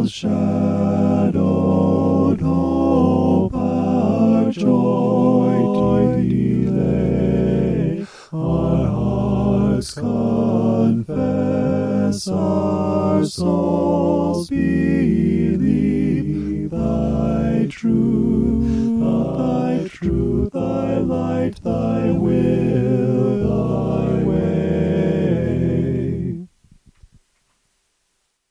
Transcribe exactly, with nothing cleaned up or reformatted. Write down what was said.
false shadowed hope our joy delay. Our hearts confess, our souls believe thy truth.